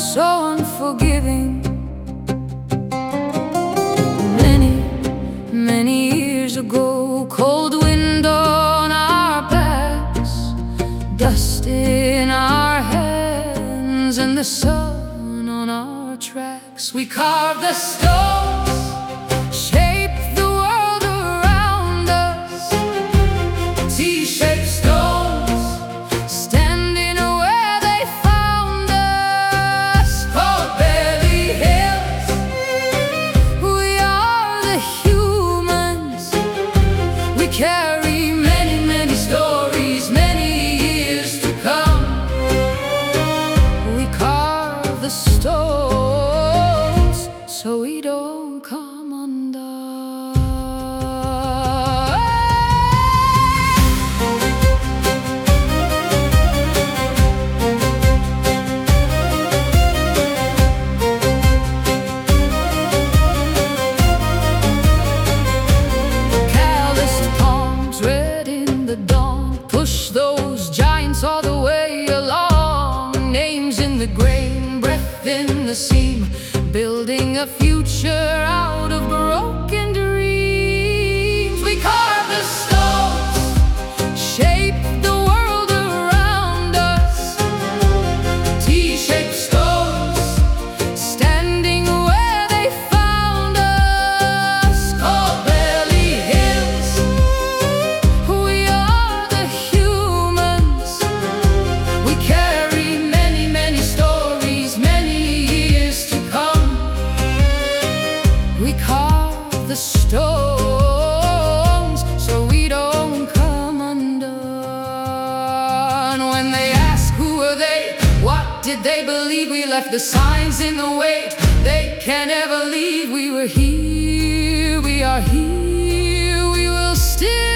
so unforgiving. Many, many years ago, cold wind on our backs, dust in our hands, and the sun on our tracks. We carved the stones, shaped the world around us, T-shaped stones, standing where they found us, called Belly Hills. We are the humans. We carry many, many stories, many years to come. We carve the stones so we don't come undone. Calloused palms, red in the dawn, push those giants all the way along. Names in the grain, breath in the seam, building a future out of broken dreams. We carve the stones, shape the world around us, T-shaped stones, standing where they found us, called Belly Hills. We are the humans. We carry many, many stories, many years to come. We carve the stones so we don't come undone. When they ask who are they, what did they believe, we left the signs in the way. They can't ever leave. We were here, we are here, we will still